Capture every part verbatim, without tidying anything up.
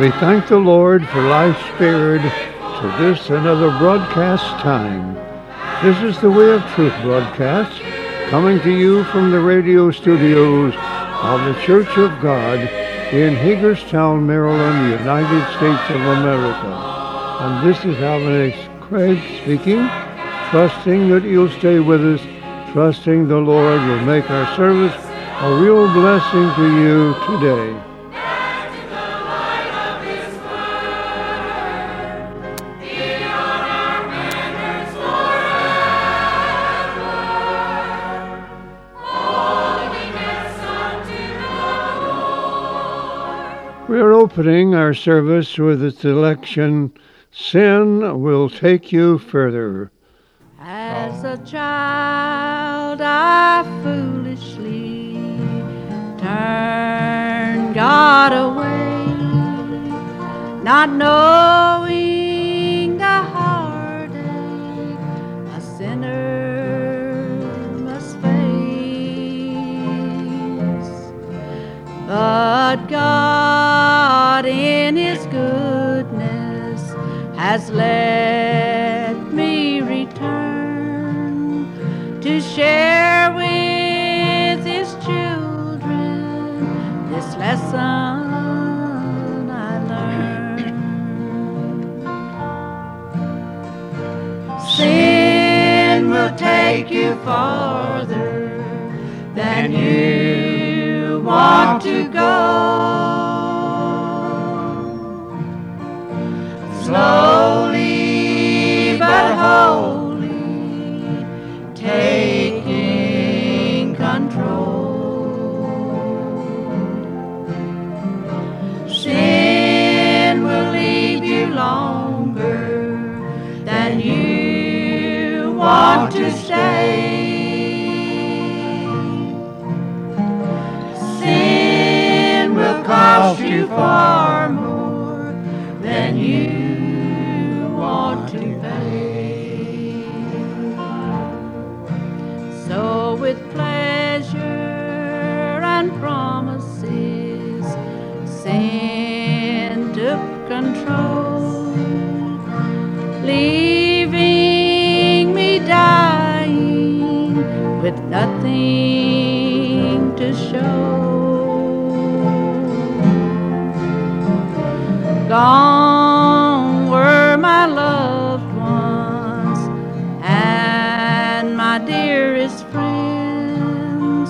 We thank the Lord for life spared to this another broadcast time. This is the Way of Truth broadcast, coming to you from the radio studios of the Church of God in Hagerstown, Maryland, United States of America. And this is Alvin Craig speaking, trusting that you'll stay with us, trusting the Lord will make our service a real blessing to you today. We are opening our service with the selection, Sin Will Take You Further. As a child I foolishly turned God away, not knowing the heartache a sinner must face. But God in His goodness has let me return to share with His children this lesson I learned. Sin will take you farther than you want to go. Slowly but wholly taking control. Sin will leave you longer than you want to stay. Sin will cost you far more than you want to pay. So with pleasure and promises, sin took control, leaving me dying with nothing to show. Gone were my loved ones and my dearest friends.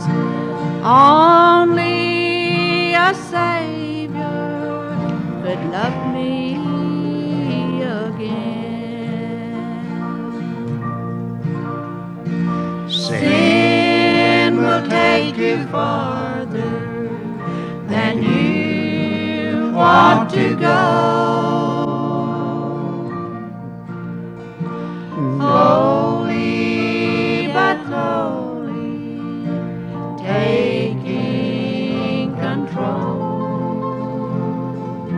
Only a Savior could love me again. Sin will take you farther than you want to go. Slowly but slowly taking control.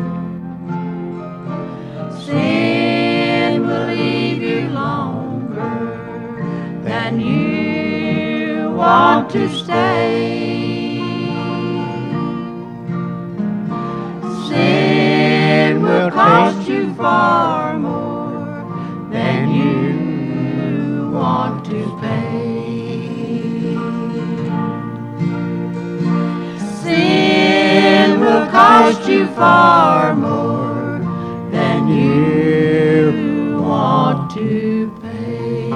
Sin will leave you longer than you want to stay. Sin will cost you far more than you want to pay. Sin will cost you far more than you want to pay.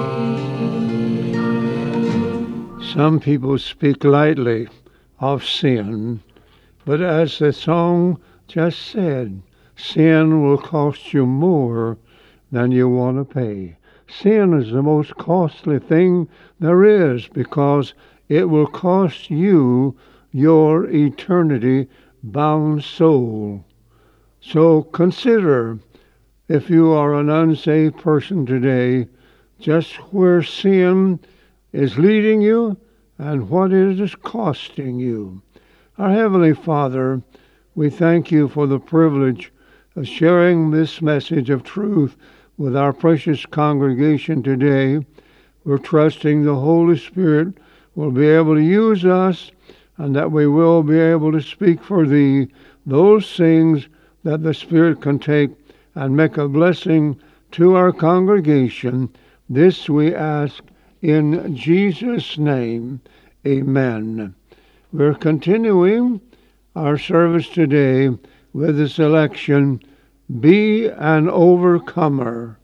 Some people speak lightly of sin, but as the song just said, sin will cost you more than you want to pay. Sin is the most costly thing there is because it will cost you your eternity-bound soul. So consider, if you are an unsaved person today, just where sin is leading you and what it is costing you. Our Heavenly Father, we thank you for the privilege of sharing this message of truth with our precious congregation today. We're trusting the Holy Spirit will be able to use us and that we will be able to speak for thee those things that the Spirit can take and make a blessing to our congregation. This we ask in Jesus' name. Amen. We're continuing our service today with the selection, Be an Overcomer.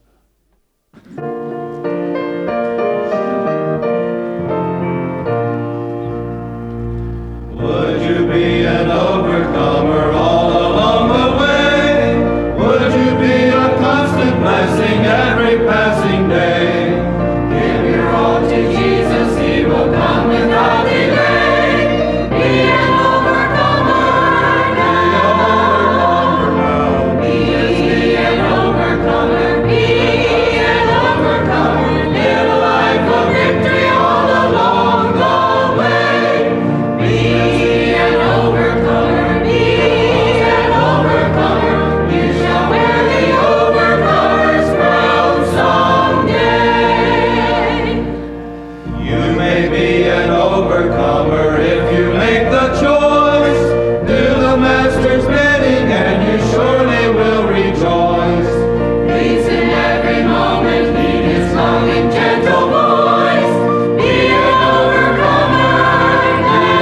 Would you be an overcomer all along the way? Would you be a constant blessing every passing day? Give your all to Jesus, He will come without delay. Be an overcomer now. Be an overcomer. Be an overcomer. Live a life of victory all along the way. Be an overcomer. Be an overcomer. You shall wear the overcomer's crown someday. You may be an overcomer if you make the choice. Do the Master's bidding and you surely will rejoice. Please in every moment heed His loving gentle voice. Be an overcomer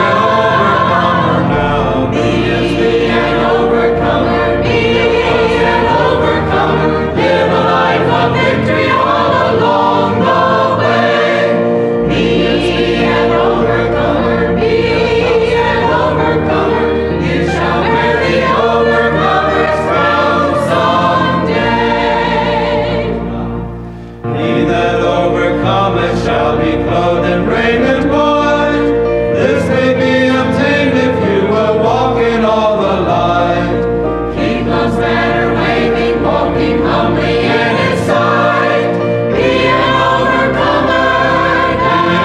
now. Be an overcomer. Be an overcomer. Live a life of victory all along the way. Be an overcomer. Be an overcomer. You shall wear the overcomer's crown someday. He that overcometh shall be clothed in raiment white. This may be obtained if you will walk in all the light. Keep those banner waving, walking humbly in His sight. Be an overcomer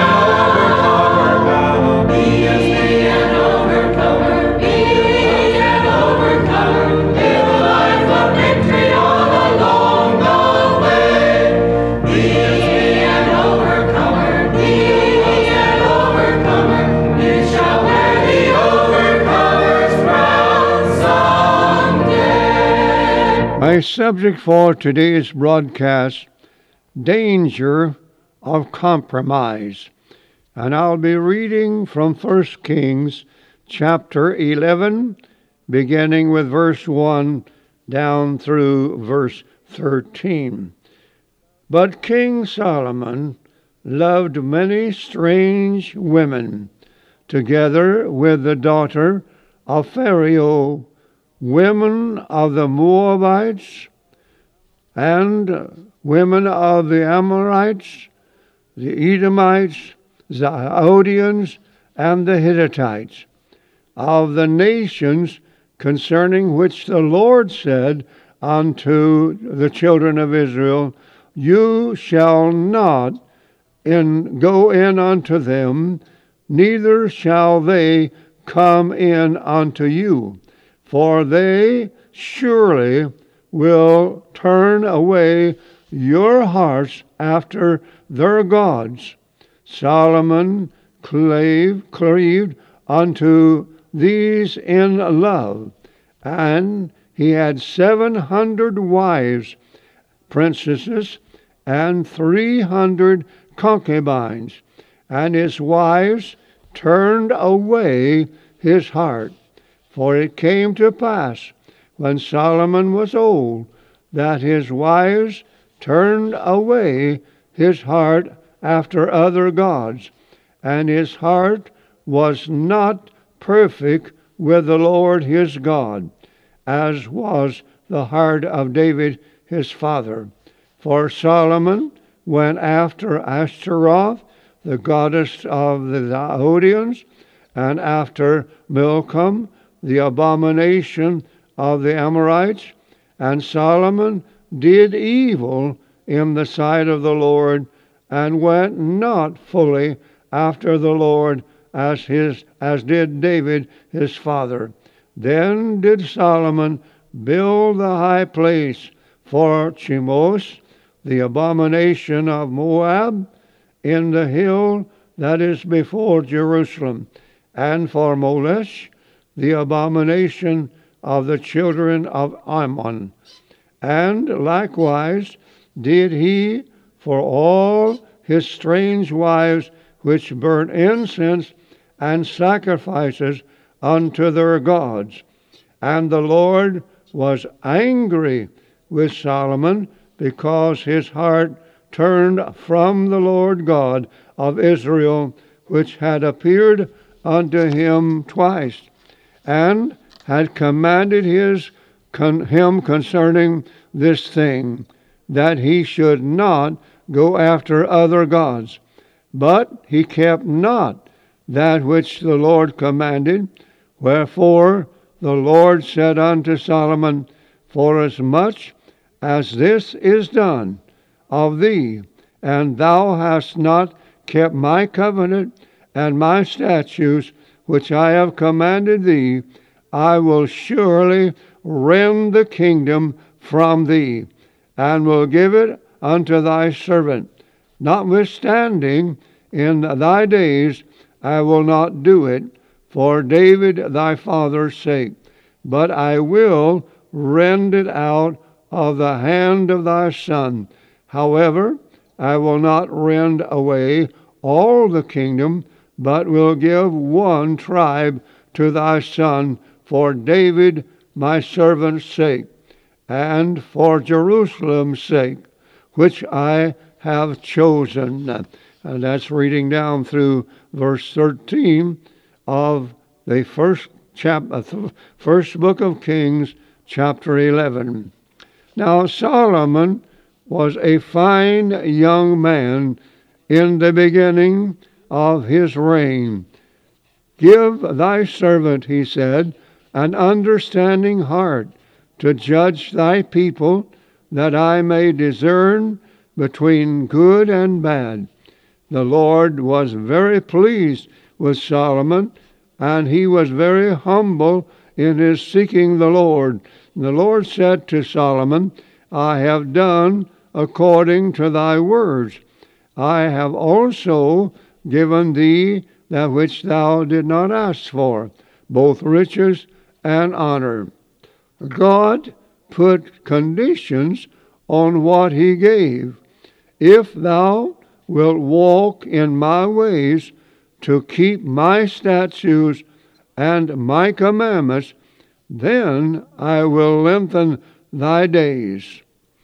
now. Be an overcomer. Be an overcomer. Live a life of victory all along the way. Be an overcomer. Be an overcomer. You shall wear the overcomer's crown someday. My subject for today's broadcast, Danger of Compromise. And I'll be reading from First Kings chapter eleven, beginning with verse one down through verse thirteen. But King Solomon loved many strange women, together with the daughter of Pharaoh, women of the Moabites, and women of the Amorites, the Edomites, the Zidonians, and the Hittites, of the nations concerning which the Lord said unto the children of Israel, You shall not in, go in unto them, neither shall they come in unto you, for they surely will turn away your hearts after their gods. Solomon clave, cleaved unto these in love, and he had seven hundred wives, princesses, and three hundred concubines, and his wives turned away his heart. For it came to pass, when Solomon was old, that his wives turned away his heart after other gods, and his heart was not perfect with the Lord his God, as was the heart of David his father. For Solomon went after Ashtaroth, the goddess of the Zidonians, and after Milcom, the abomination of the Amorites, and Solomon did evil in the sight of the Lord, and went not fully after the Lord as his as did David his father. Then did Solomon build the high place for Chemosh, the abomination of Moab, in the hill that is before Jerusalem, and for Molech, the abomination of the children of Ammon. And likewise did he for all his strange wives which burnt incense and sacrifices unto their gods. And the Lord was angry with Solomon because his heart turned from the Lord God of Israel, which had appeared unto him twice, and had commanded his con- him concerning this thing, that he should not go after other gods. But he kept not that which the Lord commanded. Wherefore the Lord said unto Solomon, Forasmuch as this is done of thee, and thou hast not kept my covenant and my statutes which I have commanded thee, I will surely rend the kingdom from thee, and will give it unto thy servant. Notwithstanding, in thy days I will not do it, for David thy father's sake, but I will rend it out of the hand of thy son. However, I will not rend away all the kingdom, but will give one tribe to thy son for David my servant's sake, and for Jerusalem's sake, which I have chosen. And that's reading down through verse thirteen of the first chapter, first book of Kings, chapter eleven. Now Solomon was a fine young man in the beginning of his reign. Give thy servant, he said, an understanding heart to judge thy people, that I may discern between good and bad. The Lord was very pleased with Solomon, and he was very humble in his seeking the Lord. The Lord said to Solomon, I have done according to thy words. I have also given thee that which thou did not ask for, both riches and honor. God put conditions on what he gave. If thou wilt walk in my ways to keep my statutes and my commandments, then I will lengthen thy days.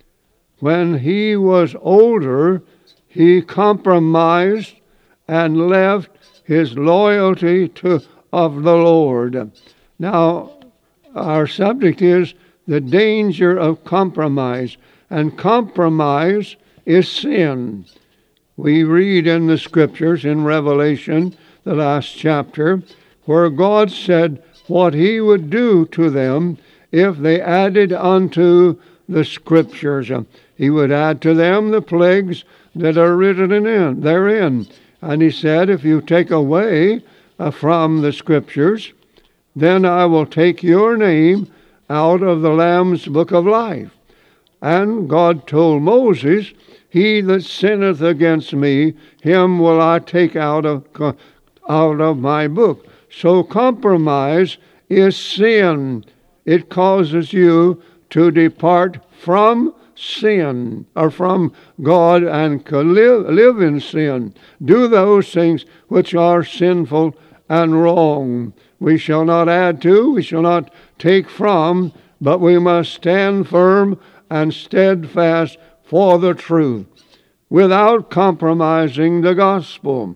When he was older, he compromised and left his loyalty to of the Lord. Now, our subject is the danger of compromise, and compromise is sin. We read in the Scriptures, in Revelation, the last chapter, where God said what he would do to them if they added unto the Scriptures. He would add to them the plagues that are written in therein. And he said, if you take away uh, from the Scriptures, then I will take your name out of the Lamb's book of life. And God told Moses, he that sinneth against me, him will I take out of, out of my book. So compromise is sin. It causes you to depart from sin, or from God, and live, live in sin. Do those things which are sinful and wrong. We shall not add to, we shall not take from, but we must stand firm and steadfast for the truth, without compromising the gospel.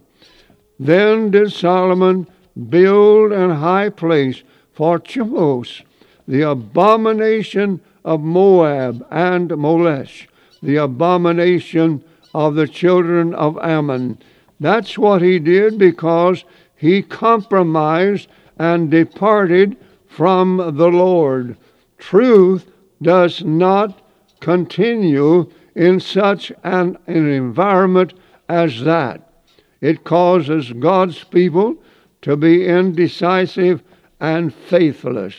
Then did Solomon build an high place for Chemosh, the abomination of Moab, and Molesh, the abomination of the children of Ammon. That's what he did because he compromised and departed from the Lord. Truth does not continue in such an, an environment as that. It causes God's people to be indecisive and faithless.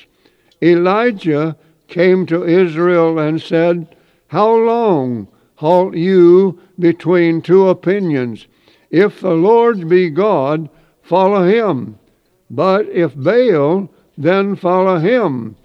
Elijah came to Israel and said, How long halt you between two opinions? If the Lord be God, follow him. But if Baal, then follow him.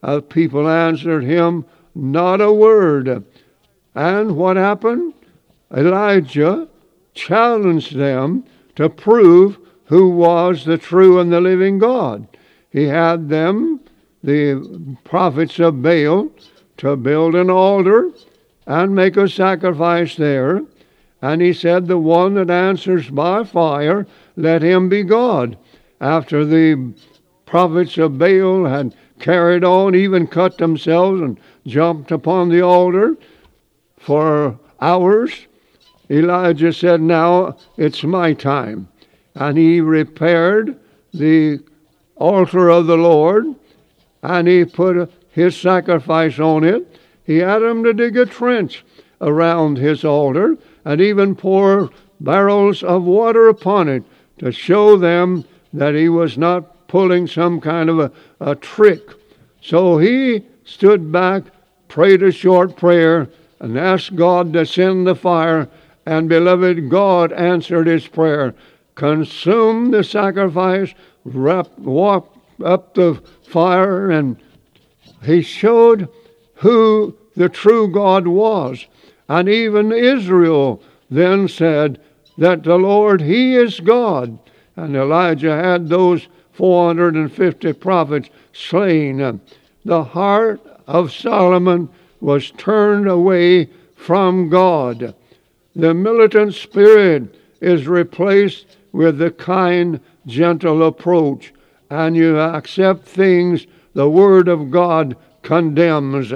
Uh, people answered him not a word. And what happened? Elijah challenged them to prove who was the true and the living God. He had them, the prophets of Baal, to build an altar and make a sacrifice there. And he said, the one that answers by fire, let him be God. After the prophets of Baal had carried on, even cut themselves and jumped upon the altar for hours, Elijah said, now it's my time. And he repaired the altar of the Lord, and he put his sacrifice on it. He had him to dig a trench around his altar and even pour barrels of water upon it to show them that he was not pulling some kind of a, a trick. So he stood back, prayed a short prayer, and asked God to send the fire. And beloved, God answered his prayer, consumed the sacrifice, wrapped, walked up the fire, and he showed who the true God was. And even Israel then said that the Lord, he is God. And Elijah had those four hundred fifty prophets slain. The heart of Solomon was turned away from God. The militant spirit is replaced with the kind, gentle approach, and you accept things the Word of God condemns.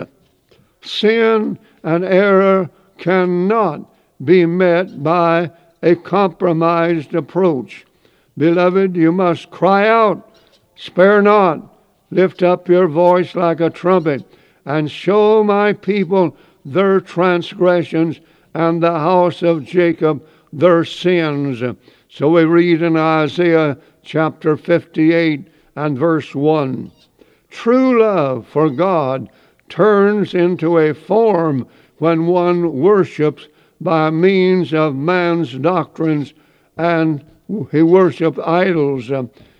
Sin and error cannot be met by a compromised approach. Beloved, you must cry out, spare not, lift up your voice like a trumpet, and show my people their transgressions, and the house of Jacob their sins. So we read in Isaiah chapter fifty-eight and verse one. True love for God turns into a form when one worships by means of man's doctrines, and he worships idols.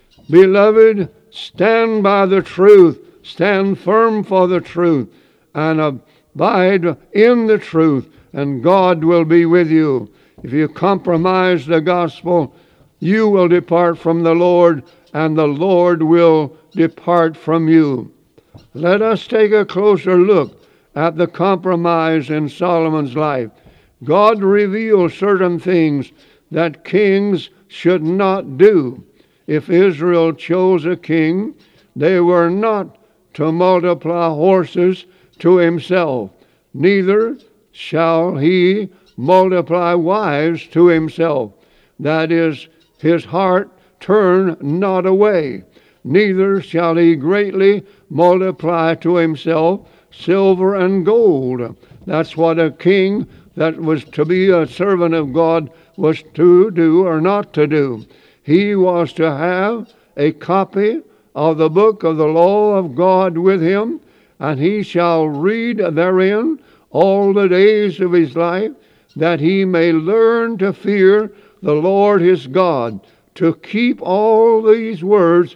Beloved, stand by the truth, stand firm for the truth, and abide in the truth, and God will be with you. If you compromise the gospel, you will depart from the Lord, and the Lord will depart from you. Let us take a closer look at the compromise in Solomon's life. God revealed certain things that kings should not do. If Israel chose a king, they were not to multiply horses to himself, neither shall he multiply wives to himself. That is, his heart turn not away. Neither shall he greatly multiply to himself silver and gold. That's what a king that was to be a servant of God was to do or not to do. He was to have a copy of the book of the law of God with him, and he shall read therein all the days of his life, that he may learn to fear the Lord his God, to keep all these words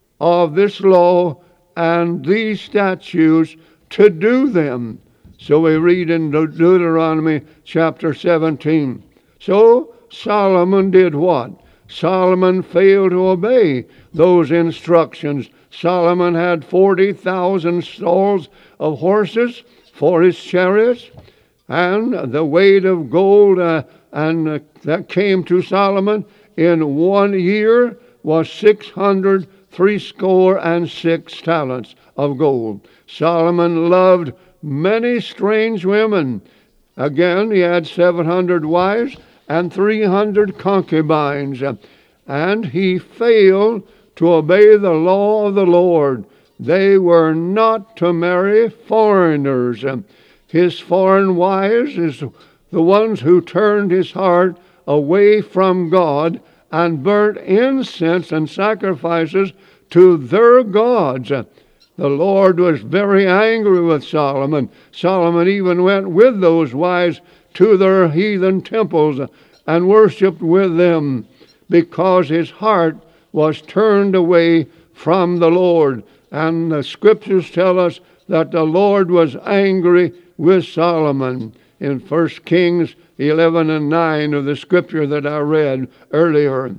of this law and these statutes, to do them. So we read in Deuteronomy chapter seventeen. So Solomon did what? Solomon failed to obey those instructions. Solomon had forty thousand stalls of horses for his chariots, and the weight of gold uh, and uh, that came to Solomon in one year was six hundred threescore and six talents of gold. Solomon loved many strange women. Again, he had seven hundred wives and three hundred concubines, and he failed to obey the law of the Lord. They were not to marry foreigners. His foreign wives is the ones who turned his heart away from God and burnt incense and sacrifices to their gods. The Lord was very angry with Solomon. Solomon even went with those wives to their heathen temples and worshipped with them because his heart was turned away from the Lord. And the scriptures tell us that the Lord was angry with Solomon in First Kings eleven and nine of the scripture that I read earlier.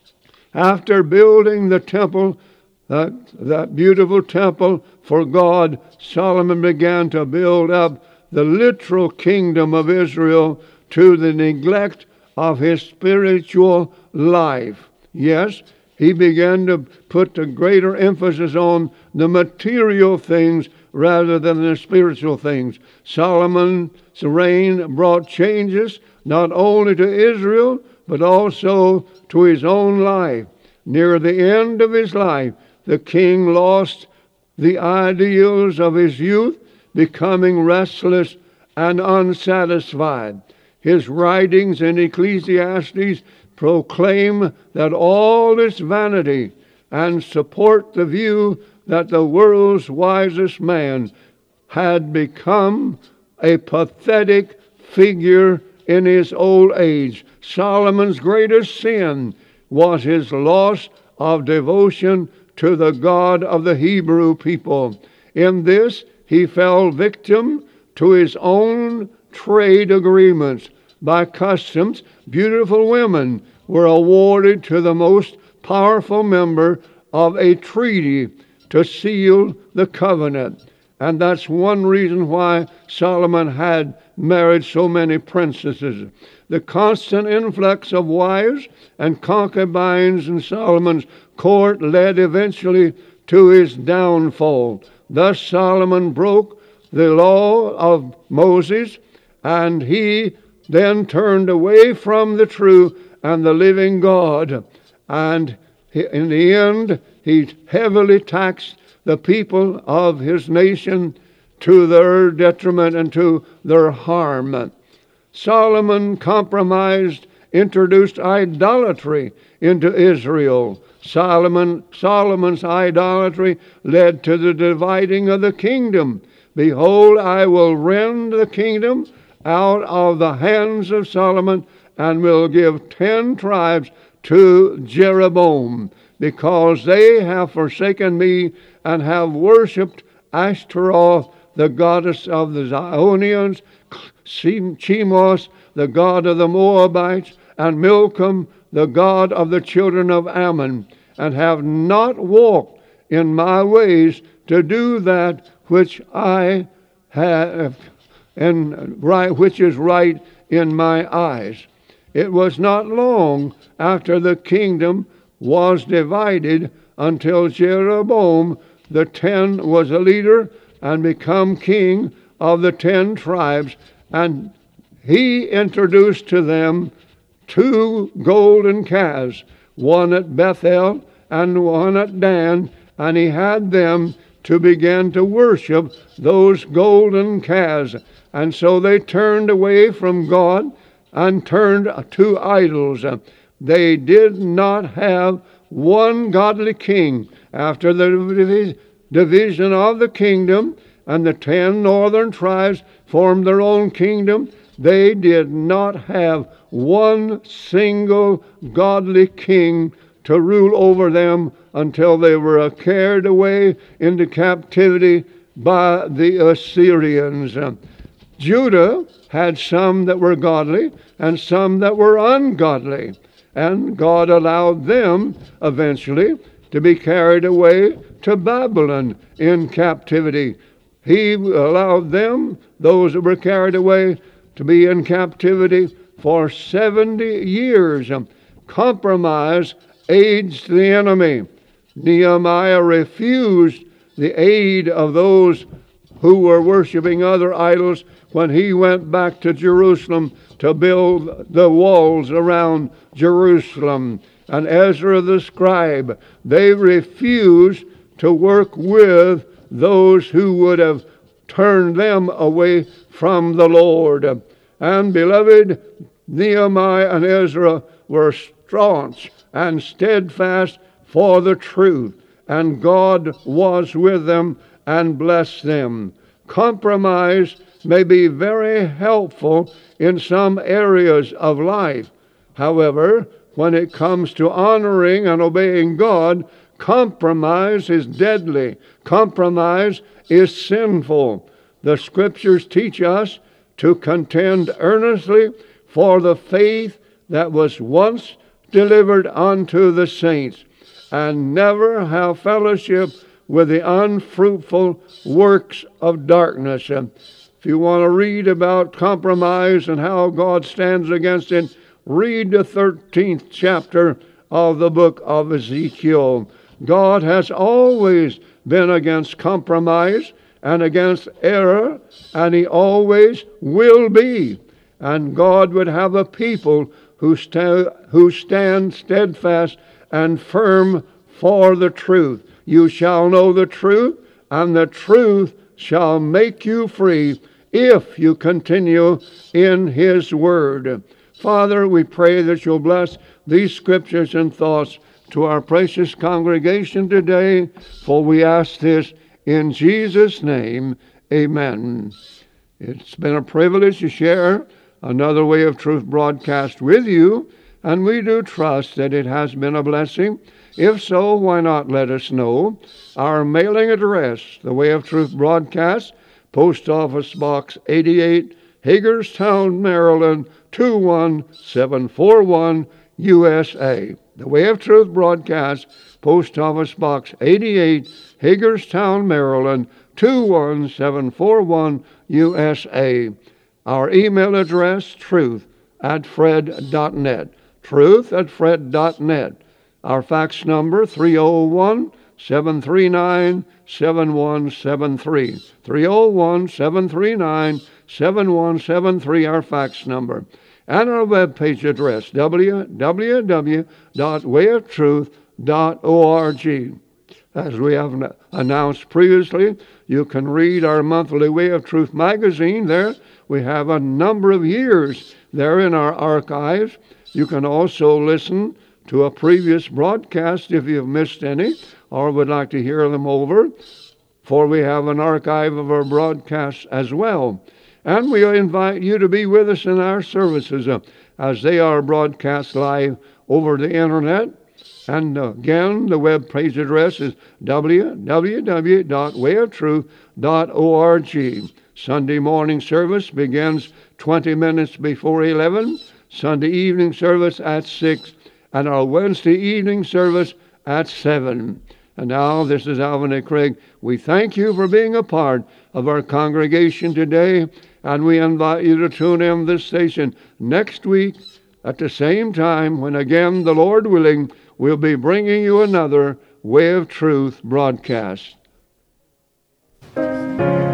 After building the temple, that, that beautiful temple for God, Solomon began to build up the literal kingdom of Israel to the neglect of his spiritual life. Yes, he began to put a greater emphasis on the material things rather than the spiritual things. Solomon's reign brought changes not only to Israel, but also to his own life. Near the end of his life, the king lost the ideals of his youth, becoming restless and unsatisfied. His writings in Ecclesiastes proclaim that all is vanity and support the view that the world's wisest man had become a pathetic figure in his old age. Solomon's greatest sin was his loss of devotion to the God of the Hebrew people. In this, he fell victim to his own trade agreements. By customs, beautiful women were awarded to the most powerful member of a treaty to seal the covenant. And that's one reason why Solomon had married so many princesses. The constant influx of wives and concubines in Solomon's court led eventually to his downfall. Thus Solomon broke the law of Moses, and he then turned away from the true and the living God. And in the end, he heavily taxed the people of his nation to their detriment and to their harm. Solomon compromised, introduced idolatry into Israel. Solomon, Solomon's idolatry led to the dividing of the kingdom. Behold, I will rend the kingdom out of the hands of Solomon, and will give ten tribes to Jeroboam, because they have forsaken me and have worshipped Ashtaroth, the goddess of the Zidonians, Chemosh, the god of the Moabites, and Milcom, the god of the children of Ammon, and have not walked in my ways to do that which I have, and right, which is right in my eyes. It was not long after the kingdom was divided until Jeroboam the ten was a leader and become king of the ten tribes, and he introduced to them two golden calves, one at Bethel and one at Dan, and he had them to begin to worship those golden calves. And so they turned away from God and turned to idols. They did not have one godly king. After the division of the kingdom and the ten northern tribes formed their own kingdom, they did not have one single godly king to rule over them until they were carried away into captivity by the Assyrians. Judah had some that were godly and some that were ungodly, and God allowed them eventually to be carried away to Babylon in captivity. He allowed them, those that were carried away, to be in captivity for seventy years. Compromise aids the enemy. Nehemiah refused the aid of those who were worshiping other idols when he went back to Jerusalem to build the walls around Jerusalem. And Ezra the scribe, they refused to work with those who would have turned them away from the Lord. And beloved, Nehemiah and Ezra were staunch and steadfast for the truth, and God was with them and blessed them. Compromise may be very helpful in some areas of life. However, when it comes to honoring and obeying God, Compromise is deadly. Compromise is sinful. The Scriptures teach us to contend earnestly for the faith that was once delivered unto the saints, and never have fellowship with the unfruitful works of darkness. And if you want to read about compromise and how God stands against it, read the thirteenth chapter of the book of Ezekiel. God has always been against compromise and against error, and He always will be. And God would have a people who, sta- who stand steadfast and firm for the truth. You shall know the truth, and the truth shall make you free if you continue in His Word. Father, we pray that you'll bless these scriptures and thoughts to our precious congregation today, for we ask this in Jesus' name. Amen. It's been a privilege to share another Way of Truth broadcast with you, and we do trust that it has been a blessing. If so, why not let us know? Our mailing address, the Way of Truth broadcast, Post Office Box eighty-eight, Hagerstown, Maryland, two one seven four one, U S A. The Way of Truth broadcast, Post Office Box eighty-eight, Hagerstown, Maryland, two one seven four one, U S A. Our email address, truth at fred dot net. Truth at fred dot net. Our fax number, three oh one, seven three nine, seven one seven three. three oh one, seven three nine, seven one seven three, our fax number. And our webpage address, w w w dot way of truth dot org. As we have announced previously, you can read our monthly Way of Truth magazine there. We have a number of years there in our archives. You can also listen to a previous broadcast if you've missed any or would like to hear them over, for we have an archive of our broadcasts as well. And we invite you to be with us in our services uh, as they are broadcast live over the internet. And uh, again, the web page address is w w w dot way of truth dot org. Sunday morning service begins twenty minutes before eleven, Sunday evening service at six, and our Wednesday evening service at seven. And now, this is Alvin A. Craig. We thank you for being a part of our congregation today, and we invite you to tune in this station next week at the same time when, again, the Lord willing, we'll be bringing you another Way of Truth broadcast.